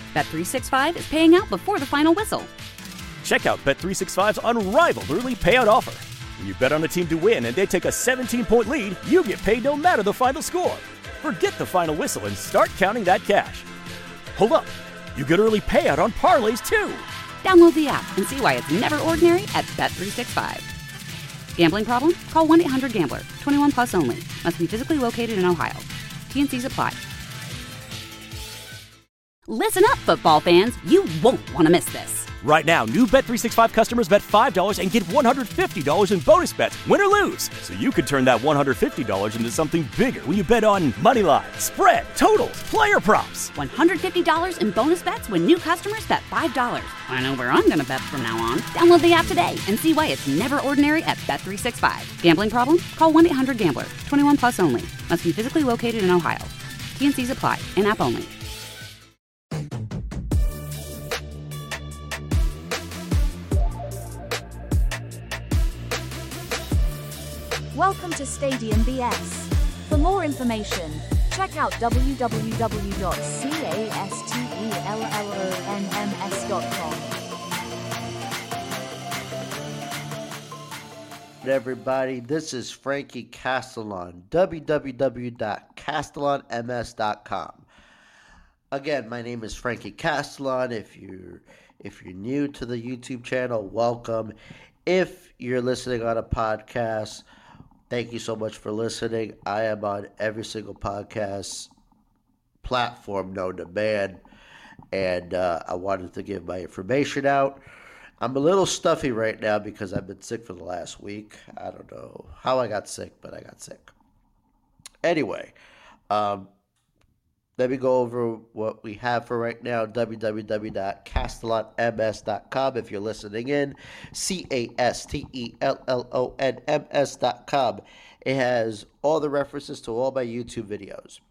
Bet365 is paying out before the final whistle. Check out Bet365's unrivaled early payout offer. When you bet on a team to win and they take a 17-point lead, you get paid no matter the final score. Forget the final whistle and start counting that cash. Hold up. You get early payout on parlays, too. Download the app and see why it's never ordinary at Bet365. Gambling problem? Call 1-800-GAMBLER. 21 plus only. Must be physically located in Ohio. T&Cs apply. Listen up, football fans. You won't want to miss this. Right now, new Bet365 customers bet $5 and get $150 in bonus bets, win or lose. So you could turn that $150 into something bigger when you bet on money line, spread, totals, player props. $150 in bonus bets when new customers bet $5. I know where I'm going to bet from now on. Download the app today and see why it's never ordinary at Bet365. Gambling problem? Call 1-800-GAMBLER. 21 plus only. Must be physically located in Ohio. T&Cs apply. In-app only. Welcome to Stadium BS. For more information, check out www.castellonms.com. Everybody, this is Frankie Castellon, www.castellonms.com. Again, my name is Frankie Castellon. If you're new to the YouTube channel, welcome. If you're listening on a podcast, thank you so much for listening. I am on every single podcast platform known to man, and I wanted to give my information out. I'm a little stuffy right now because I've been sick for the last week. I don't know how I got sick, but I got sick. Anyway, let me go over what we have for right now, www.castellonms.com. If you're listening in, castellonms.com. It has all the references to all my YouTube videos.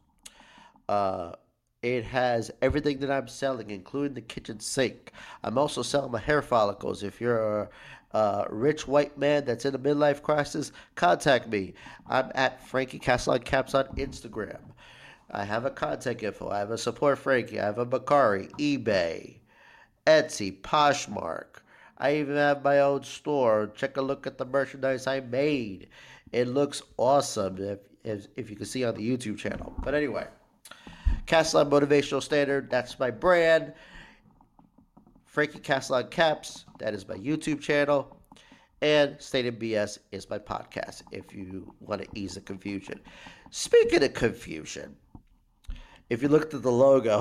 It has everything that I'm selling, including the kitchen sink. I'm also selling my hair follicles. If you're a rich white man that's in a midlife crisis, contact me. I'm at Frankie Castellon Caps on Instagram. I have a contact info. I have a Support Frankie. I have a Bakari, eBay, Etsy, Poshmark. I even have my own store. Check a look at the merchandise I made. It looks awesome if you can see on the YouTube channel. But anyway, Castellon Motivational Standard, that's my brand. Frankie Castellon Caps, that is my YouTube channel. And Stadium BS is my podcast, if you want to ease the confusion. Speaking of confusion, if you looked at the logo,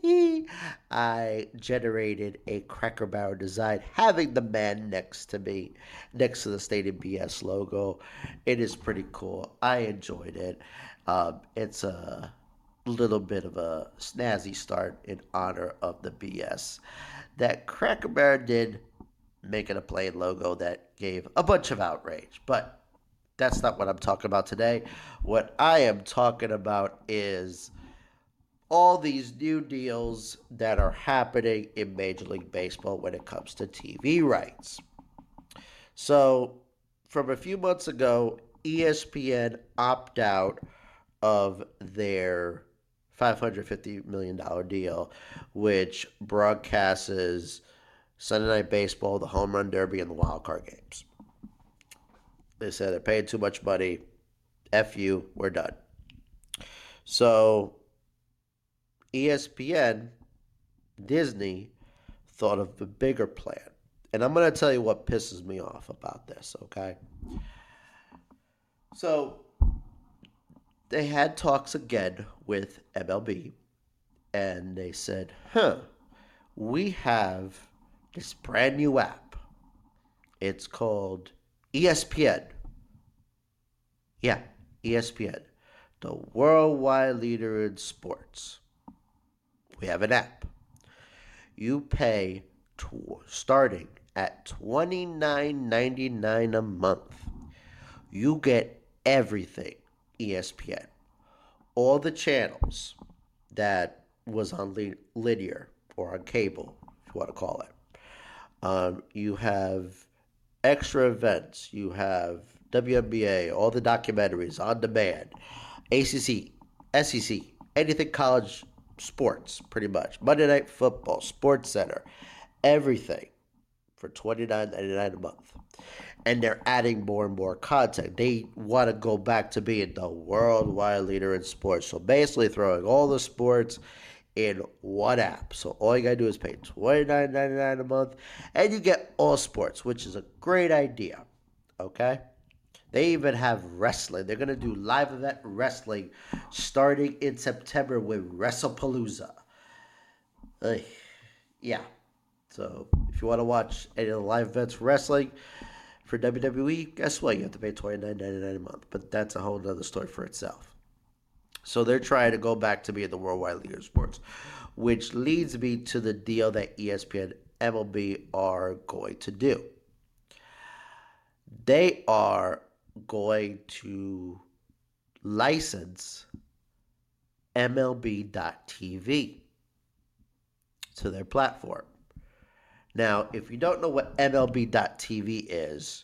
I generated a Cracker Barrel design having the man next to me, next to the Stadium BS logo. It is pretty cool. I enjoyed it. It's a little bit of a snazzy start in honor of the BS that Cracker Barrel did, making a plain logo that gave a bunch of outrage. But that's not what I'm talking about today. What I am talking about is all these new deals that are happening in Major League Baseball when it comes to TV rights. So, from a few months ago, ESPN opted out of their $550 million deal, which broadcasts Sunday Night Baseball, the Home Run Derby, and the Wild Card games. They said they're paying too much money. F you, we're done. So, ESPN, Disney, thought of the bigger plan. And I'm going to tell you what pisses me off about this, okay? So, they had talks again with MLB, and they said, we have this brand new app. It's called ESPN. Yeah, ESPN, the worldwide leader in sports. We have an app. You pay starting at $29.99 a month. You get everything ESPN. All the channels that was on linear or on cable, if you want to call it. You have extra events. You have WNBA, all the documentaries on demand, ACC, SEC, anything college sports, pretty much. Monday Night Football, Sports Center, everything for $29.99 a month. And they're adding more and more content. They want to go back to being the worldwide leader in sports. So basically throwing all the sports in one app. So all you got to do is pay $29.99 a month, and you get all sports, which is a great idea. Okay? They even have wrestling. They're going to do live event wrestling starting in September with WrestlePalooza. Yeah. So if you want to watch any of the live events wrestling for WWE, guess what? You have to pay $29.99 a month. But that's a whole other story for itself. So they're trying to go back to being the worldwide leader in sports, which leads me to the deal that ESPN MLB are going to do. They are going to license MLB.TV to their platform. Now, if you don't know what MLB.TV is,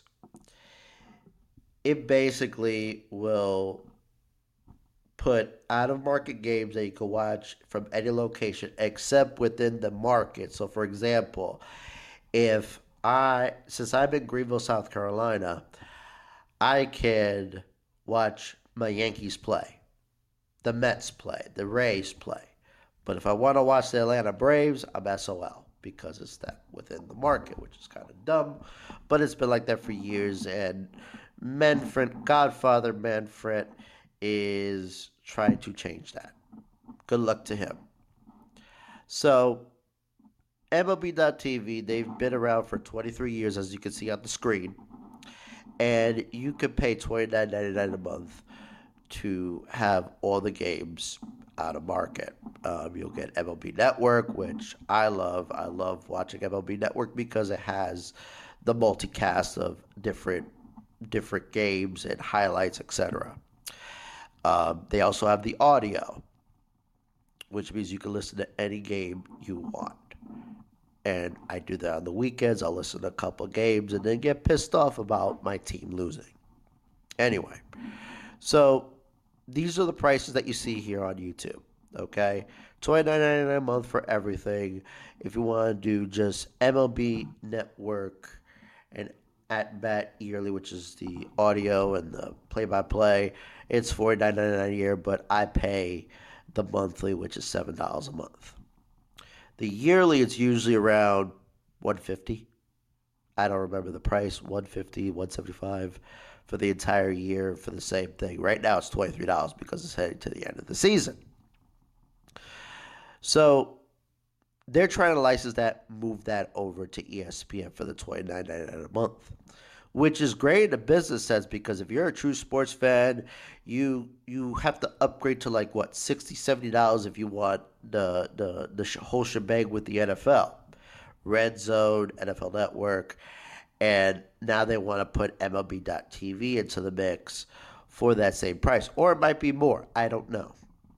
it basically will put out-of-market games that you can watch from any location except within the market. So, for example, since I'm in Greenville, South Carolina, I can watch my Yankees play, the Mets play, the Rays play. But if I want to watch the Atlanta Braves, I'm SOL because it's that within the market, which is kind of dumb. But it's been like that for years. And Godfather Manfred is trying to change that. Good luck to him. So, MLB.TV, they've been around for 23 years, as you can see on the screen. And you can pay $29.99 a month to have all the games out of market. You'll get MLB Network, which I love. I love watching MLB Network because it has the multicast of different games and highlights, etc. They also have the audio, which means you can listen to any game you want. And I do that on the weekends. I'll listen to a couple of games and then get pissed off about my team losing. Anyway, so these are the prices that you see here on YouTube, okay? $29.99 a month for everything. If you want to do just MLB Network and at-bat yearly, which is the audio and the play-by-play, it's $49.99 a year, but I pay the monthly, which is $7 a month. The yearly, it's usually around $150. I don't remember the price, $150, $175 for the entire year for the same thing. Right now, it's $23 because it's heading to the end of the season. So they're trying to license that, move that over to ESPN for the $29.99 a month, which is great in a business sense because if you're a true sports fan, you have to upgrade to like what, $60, $70 if you want the whole shebang with the NFL, Red Zone, NFL Network, and now they want to put MLB.TV into the mix for that same price, or it might be more. I don't know.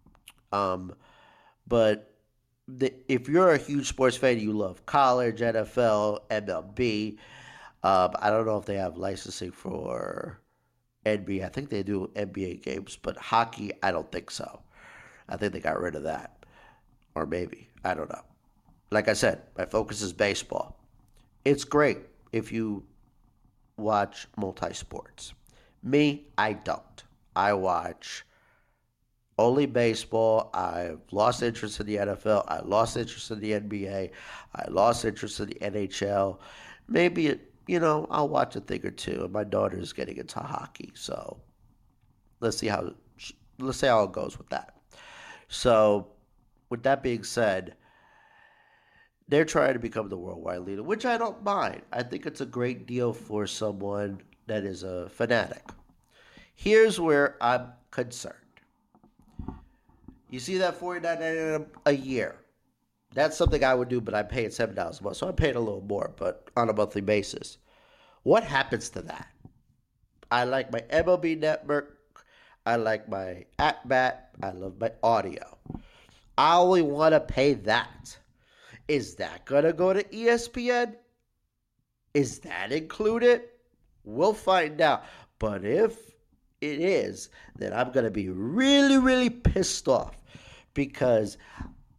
But if you're a huge sports fan, you love college, NFL, MLB. I don't know if they have licensing for NBA. I think they do NBA games, but hockey, I don't think so. I think they got rid of that. Or maybe. I don't know. Like I said, my focus is baseball. It's great if you watch multi-sports. Me, I don't. I watch only baseball. I've lost interest in the NFL. I lost interest in the NBA. I lost interest in the NHL. Maybe I'll watch a thing or two. And my daughter's getting into hockey, so let's see how it goes with that. So, with that being said, they're trying to become the worldwide leader, which I don't mind. I think it's a great deal for someone that is a fanatic. Here's where I'm concerned. You see that $49.99 a year? That's something I would do, but I'm paying $7 a month. So I'm paying a little more, but on a monthly basis. What happens to that? I like my MLB Network. I like my at-bat. I love my audio. I only want to pay that. Is that going to go to ESPN? Is that included? We'll find out. But if it is, then I'm going to be really, really pissed off because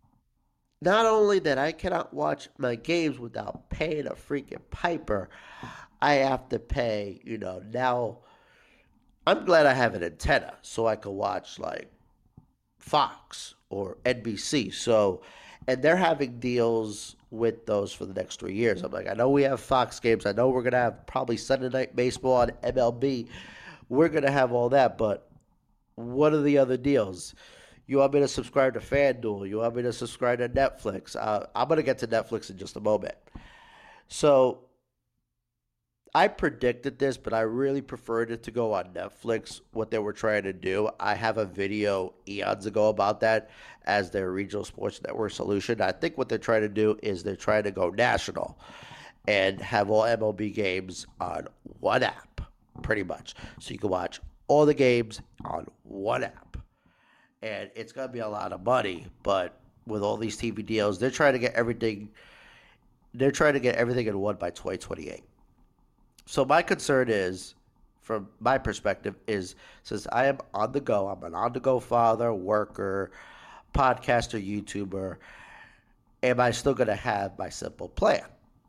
not only that I cannot watch my games without paying a freaking piper, I have to pay, now I'm glad I have an antenna so I can watch like Fox or NBC. So, and they're having deals with those for the next 3 years. I'm like, I know we have Fox games. I know we're going to have probably Sunday Night Baseball on MLB. We're going to have all that, but what are the other deals? You want me to subscribe to FanDuel? You want me to subscribe to Netflix? I'm going to get to Netflix in just a moment. So I predicted this, but I really preferred it to go on Netflix, what they were trying to do. I have a video eons ago about that as their regional sports network solution. I think what they're trying to do is they're trying to go national and have all MLB games on one app, pretty much. So you can watch all the games on one app. And it's going to be a lot of money, but with all these TV deals, they're trying to get everything in one by 2028. So my concern is, from my perspective, is since I am on the go, I'm an on-the-go father, worker, podcaster, YouTuber, am I still going to have my simple plan?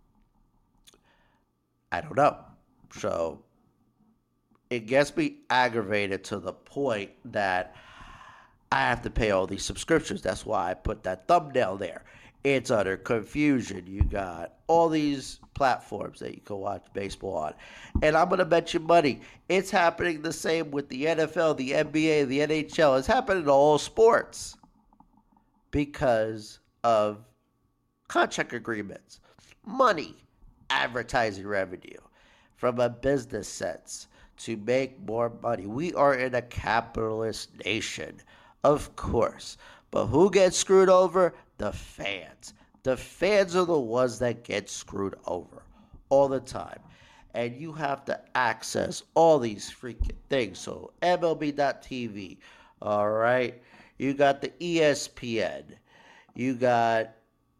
I don't know. So it gets me aggravated to the point that I have to pay all these subscriptions. That's why I put that thumbnail there. It's utter confusion. You got all these platforms that you can watch baseball on. And I'm going to bet you money, it's happening the same with the NFL, the NBA, the NHL. It's happening in all sports because of contract agreements, money, advertising revenue from a business sense to make more money. We are in a capitalist nation, of course. But who gets screwed over? The fans. The fans are the ones that get screwed over all the time. And you have to access all these freaking things. So MLB.TV, all right? You got the ESPN. You got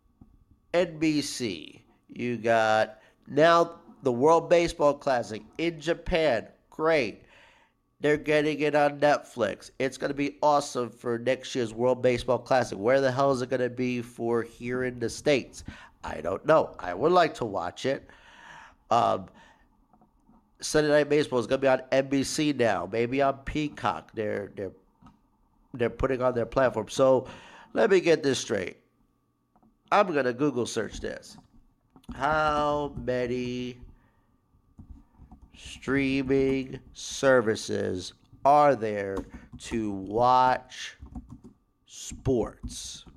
NBC. You got now the World Baseball Classic in Japan. Great. They're getting it on Netflix. It's going to be awesome for next year's World Baseball Classic. Where the hell is it going to be for here in the States? I don't know. I would like to watch it. Sunday Night Baseball is going to be on NBC now. Maybe on Peacock. They're putting on their platform. So let me get this straight. I'm going to Google search this. How many streaming services are there to watch sports?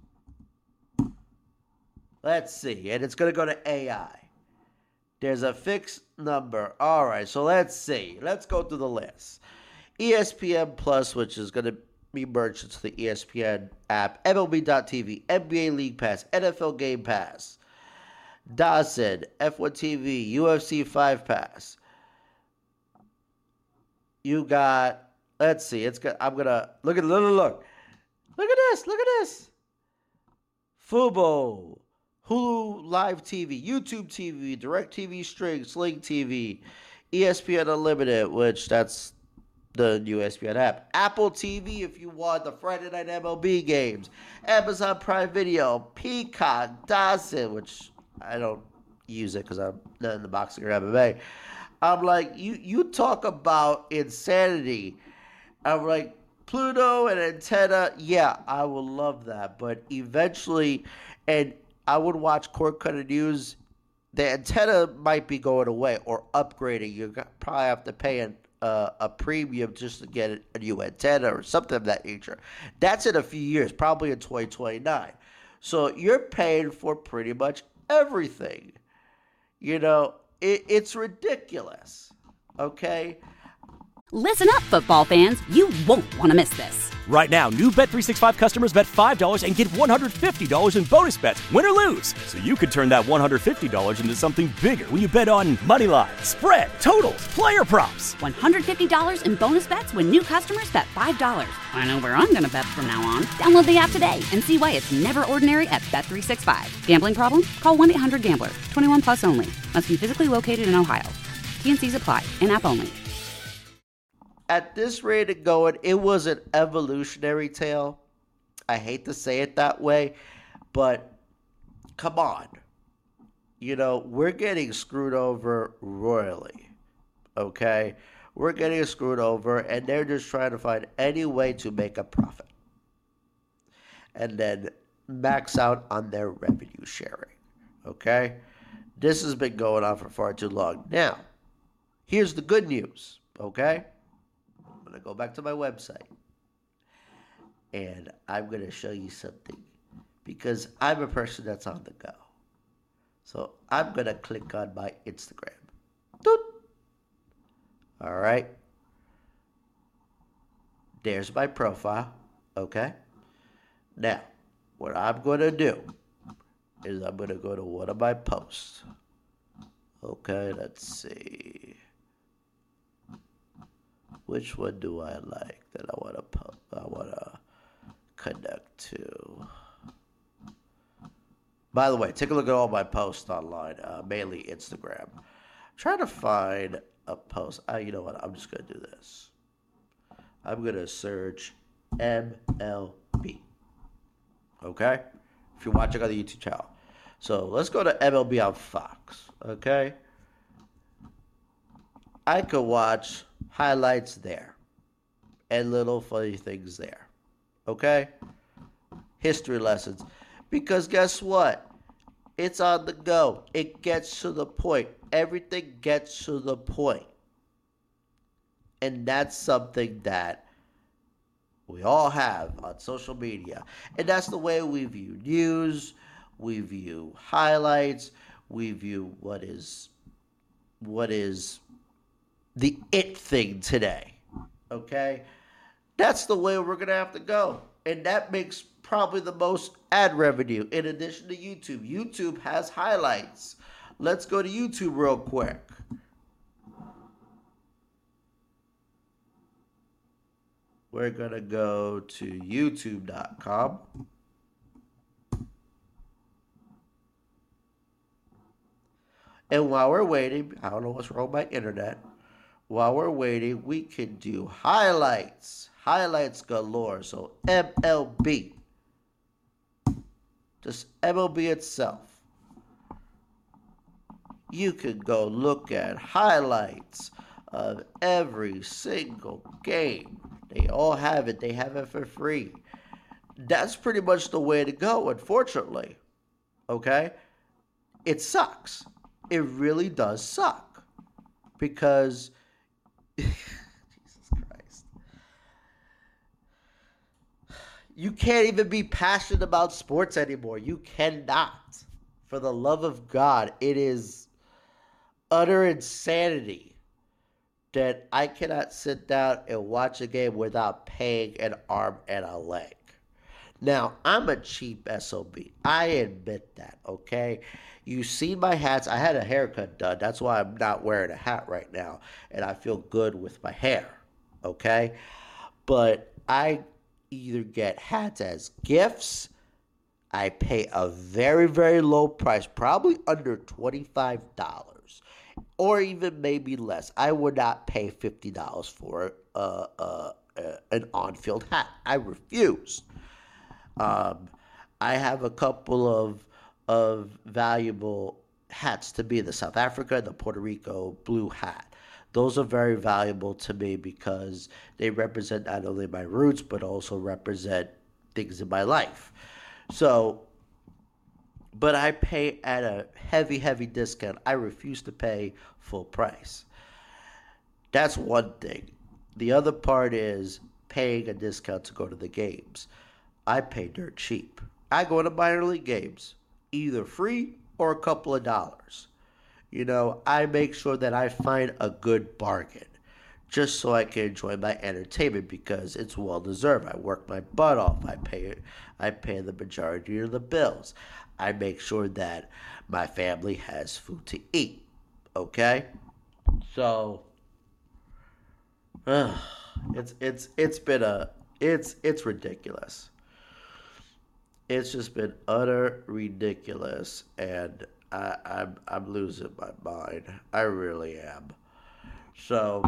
Let's see. And it's going to go to AI. There's a fixed number. All right, so let's see. Let's go through the list. ESPN Plus, which is going to be merged into the ESPN app. MLB.TV, NBA League Pass, NFL Game Pass, Dawson, F1 TV, UFC 5 Pass. You got, let's see, I'm going to, look at this. Fubo, Hulu Live TV, YouTube TV, DirecTV Stream, Sling TV, ESPN Unlimited, which that's the new ESPN app, Apple TV if you want the Friday Night MLB games, Amazon Prime Video, Peacock, Dawson, which I don't use it because I'm not in the boxing or MMA. I'm like, you talk about insanity. I'm like, Pluto and antenna, yeah, I will love that. But eventually, and I would watch Cord Cutting News, the antenna might be going away or upgrading. You probably have to pay a premium just to get a new antenna or something of that nature. That's in a few years, probably in 2029. So you're paying for pretty much everything. It's ridiculous, okay? Listen up, football fans. You won't want to miss this. Right now, new Bet365 customers bet $5 and get $150 in bonus bets, win or lose. So you could turn that $150 into something bigger when you bet on money line, spread, totals, player props. $150 in bonus bets when new customers bet $5. I know where I'm going to bet from now on. Download the app today and see why it's never ordinary at Bet365. Gambling problem? Call 1-800-GAMBLER. 21 plus only. Must be physically located in Ohio. T&Cs apply. In-app only. At this rate of going, it was an evolutionary tale. I hate to say it that way, but come on. We're getting screwed over royally. Okay? We're getting screwed over, and they're just trying to find any way to make a profit and then max out on their revenue sharing. Okay? This has been going on for far too long. Now, here's the good news. Okay? I'm going to go back to my website and I'm going to show you something because I'm a person that's on the go. So I'm going to click on my Instagram. Doot. All right. There's my profile. Okay. Now, what I'm going to do is I'm going to go to one of my posts. Okay, let's see. Which one do I like that I want to connect to? By the way, take a look at all my posts online, mainly Instagram. I'm trying to find a post. You know what? I'm just going to do this. I'm going to search MLB. Okay? If you're watching on the YouTube channel. So let's go to MLB on Fox. Okay? I could watch highlights there and little funny things there. Okay? History lessons. Because guess what? It's on the go. It gets to the point. Everything gets to the point. And that's something that we all have on social media. And that's the way we view news, we view highlights, we view what is the it thing today. Okay? That's the way we're going to have to go. And that makes probably the most ad revenue in addition to YouTube. YouTube has highlights. Let's go to YouTube real quick. We're going to go to youtube.com. And while we're waiting, I don't know what's wrong with my internet. While we're waiting, we can do highlights. Highlights galore. So MLB. Just MLB itself. You can go look at highlights of every single game. They all have it. They have it for free. That's pretty much the way to go, unfortunately. Okay? It sucks. It really does suck. Because, Jesus Christ. You can't even be passionate about sports anymore. You cannot. For the love of God, it is utter insanity that I cannot sit down and watch a game without paying an arm and a leg. Now, I'm a cheap SOB. I admit that, okay? You see my hats. I had a haircut done. That's why I'm not wearing a hat right now. And I feel good with my hair, okay? But I either get hats as gifts. I pay a very, very low price, probably under $25. Or even maybe less. I would not pay $50 for an on-field hat. I refuse. I have a couple of valuable hats to me. The South Africa and the Puerto Rico blue hat. Those are very valuable to me because they represent not only my roots but also represent things in my life. So, but I pay at a heavy, heavy discount. I refuse to pay full price. That's one thing. The other part is paying a discount to go to the games. I pay dirt cheap. I go to minor league games, either free or a couple of dollars. I make sure that I find a good bargain just so I can enjoy my entertainment because it's well deserved. I work my butt off. I pay the majority of the bills. I make sure that my family has food to eat. Okay? So it's ridiculous. It's just been utter ridiculous, and I'm losing my mind. I really am. So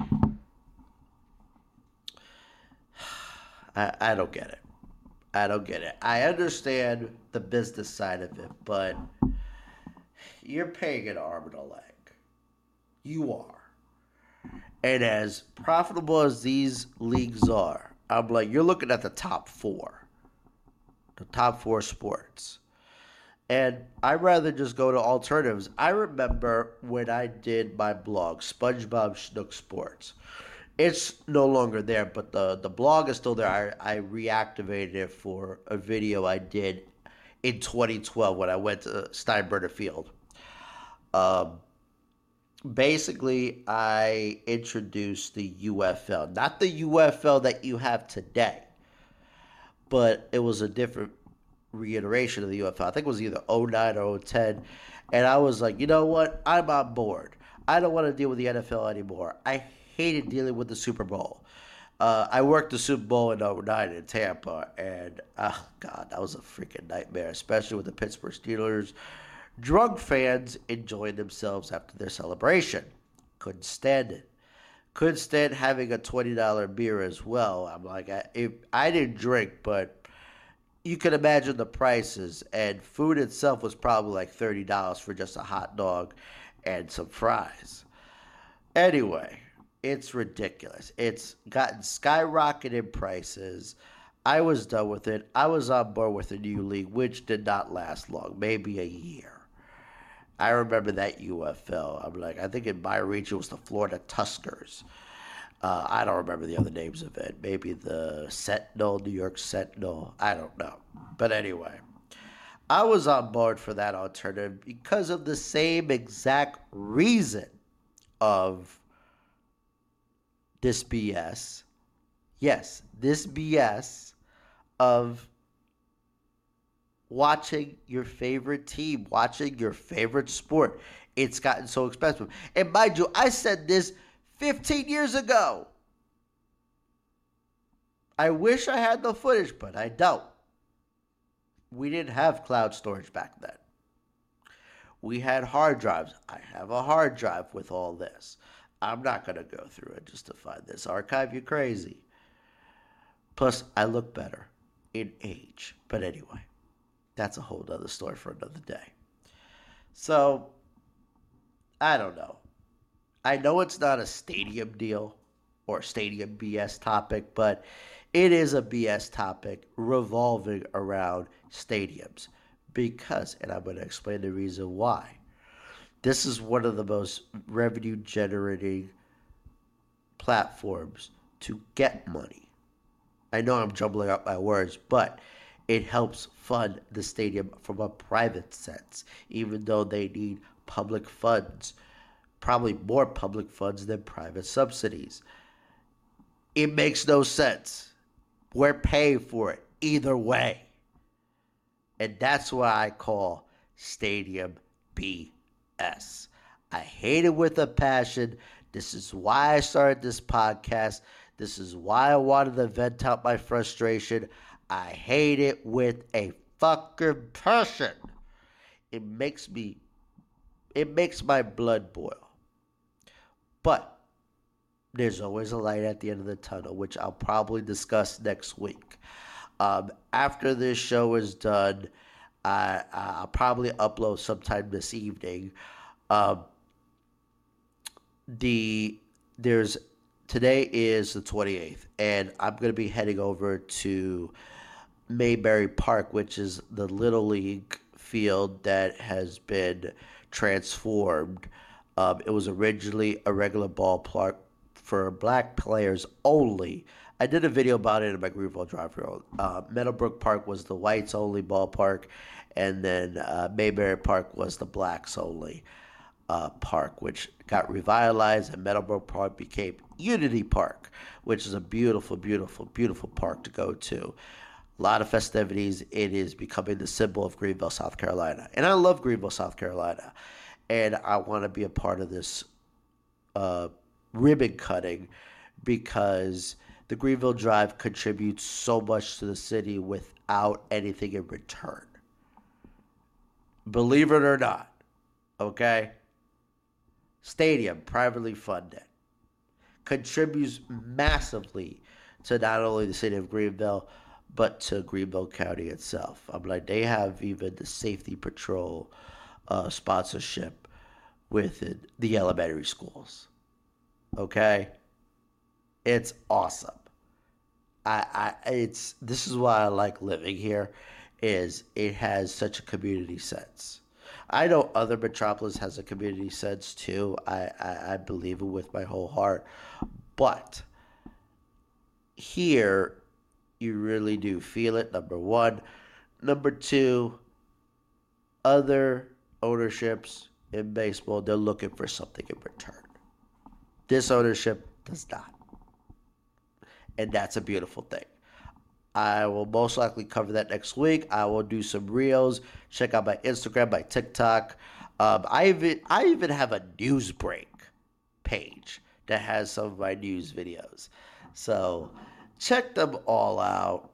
I don't get it. I don't get it. I understand the business side of it, but You're paying an arm and a leg. You are. And as profitable as these leagues are, I'm like, you're looking at the top four. The top four sports. And I'd rather just go to alternatives. I remember when I did my blog, SpongeBob Schnook Sports. It's no longer there, but the blog is still there. I reactivated it for a video I did in 2012 when I went to Steinbrenner Field. Basically, I introduced the UFL. Not the UFL that you have today, but it was a different reiteration of the UFL. I think it was either 09 or 010. And I was like, you know what? I'm on board. I don't want to deal with the NFL anymore. I hated dealing with the Super Bowl. I worked the Super Bowl in 09 in Tampa, and, oh, God, that was a freaking nightmare, especially with the Pittsburgh Steelers. Drunk fans enjoying themselves after their celebration. Couldn't stand it. Couldn't stand having a $20 beer as well. I'm like, I didn't drink, but you can imagine the prices, and food itself was probably like $30 for just a hot dog and some fries. Anyway, it's ridiculous. It's gotten skyrocketed prices. I was done with it. I was on board with the new league, which did not last long, maybe a year. I remember that UFL. I'm like, I think in my region it was the Florida Tuskers. I don't remember the other names of it. Maybe the Sentinel, New York Sentinel. I don't know. But anyway, I was on board for that alternative because of the same exact reason of this BS. Yes, this BS of watching your favorite team, watching your favorite sport. It's gotten so expensive. And mind you, I said this 15 years ago. I wish I had the footage, but I don't. We didn't have cloud storage back then. We had hard drives. I have a hard drive with all this. I'm not going to go through it just to find this archive. You crazy. Plus, I look better in age. But anyway, that's a whole other story for another day. So, I don't know. I know it's not a stadium deal or stadium BS topic, but it is a BS topic revolving around stadiums because, and I'm going to explain the reason why. This is one of the most revenue generating platforms to get money. I know I'm jumbling up my words, but it helps fund the stadium from a private sense, even though they need public funds, probably more public funds than private subsidies. It makes no sense. We're paying for it either way. And that's why I call stadium BS. I hate it with a passion. This is why I started this podcast. This is why I wanted to vent out my frustration. I hate it with a fucking passion. It makes my blood boil. But there's always a light at the end of the tunnel, which I'll probably discuss next week. After this show is done, I'll probably upload sometime this evening. Today is the 28th, and I'm going to be heading over to Mayberry Park, which is the Little League field that has been transformed. It was originally a regular ballpark for black players only. I did a video about it in my Greenville Drive Road. Meadowbrook Park was the whites only ballpark, and then Mayberry Park was the blacks only park, which got revitalized, and Meadowbrook Park became Unity Park, which is a beautiful, beautiful, beautiful park to go to. A lot of festivities. It is becoming the symbol of Greenville, South Carolina. And I love Greenville, South Carolina. And I want to be a part of this ribbon cutting because the Greenville Drive contributes so much to the city without anything in return. Believe it or not, okay? Stadium, privately funded, contributes massively to not only the city of Greenville, but to Greenville County itself. I'm like, they have even the safety patrol sponsorship with the elementary schools. Okay? It's awesome. This is why I like living here, is it has such a community sense. I know other metropolis has a community sense too. I believe it with my whole heart. But here, you really do feel it, number one. Number two, other ownerships in baseball, they're looking for something in return. This ownership does not. And that's a beautiful thing. I will most likely cover that next week. I will do some reels. Check out my Instagram, my TikTok. I even have a news break page that has some of my news videos. So check them all out.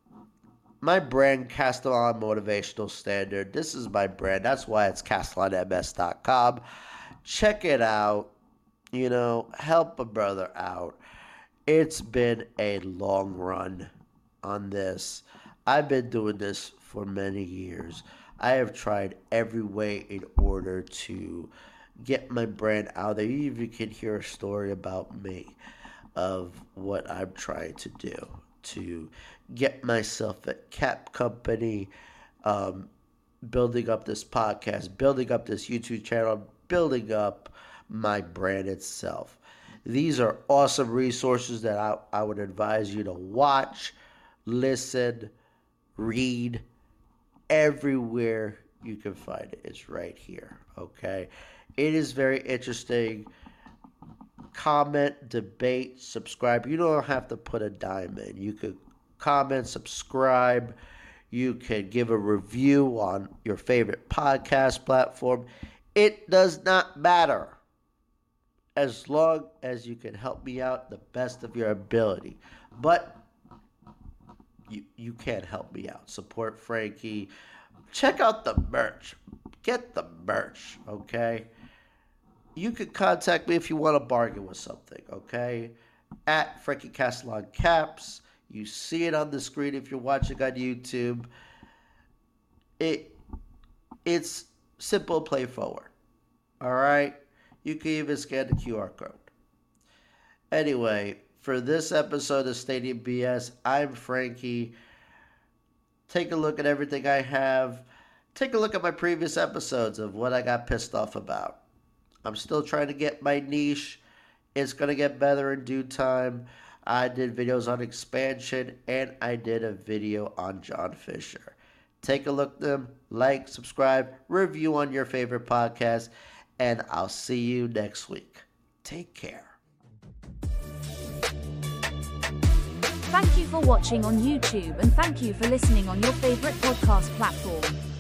My brand, Castellan Motivational Standard. This is my brand. That's why it's CastellanMS.com. Check it out. Help a brother out. It's been a long run on this. I've been doing this for many years. I have tried every way in order to get my brand out there. You even can hear a story about me of what I'm trying to do to get myself a cap company, building up this podcast, building up this YouTube channel, building up my brand itself. These are awesome resources that I would advise you to watch, listen, read. Everywhere you can find it. It's right here, okay? It is very interesting. Comment, debate, subscribe. You don't have to put a dime in. You could comment, subscribe. You can give a review on your favorite podcast platform. It does not matter, as long as you can help me out the best of your ability. But you can't help me out. Support Frankie. Check out the merch. Get the merch, okay? You can contact me if you want to bargain with something, okay? At Frankie Castellan Caps. You see it on the screen if you're watching on YouTube. It's simple, play forward. All right? You can even scan the QR code. Anyway, for this episode of Stadium BS, I'm Frankie. Take a look at everything I have. Take a look at my previous episodes of what I got pissed off about. I'm still trying to get my niche. It's going to get better in due time. I did videos on expansion, and I did a video on John Fisher. Take a look at them, like, subscribe, review on your favorite podcast, and I'll see you next week. Take care. Thank you for watching on YouTube, and thank you for listening on your favorite podcast platform.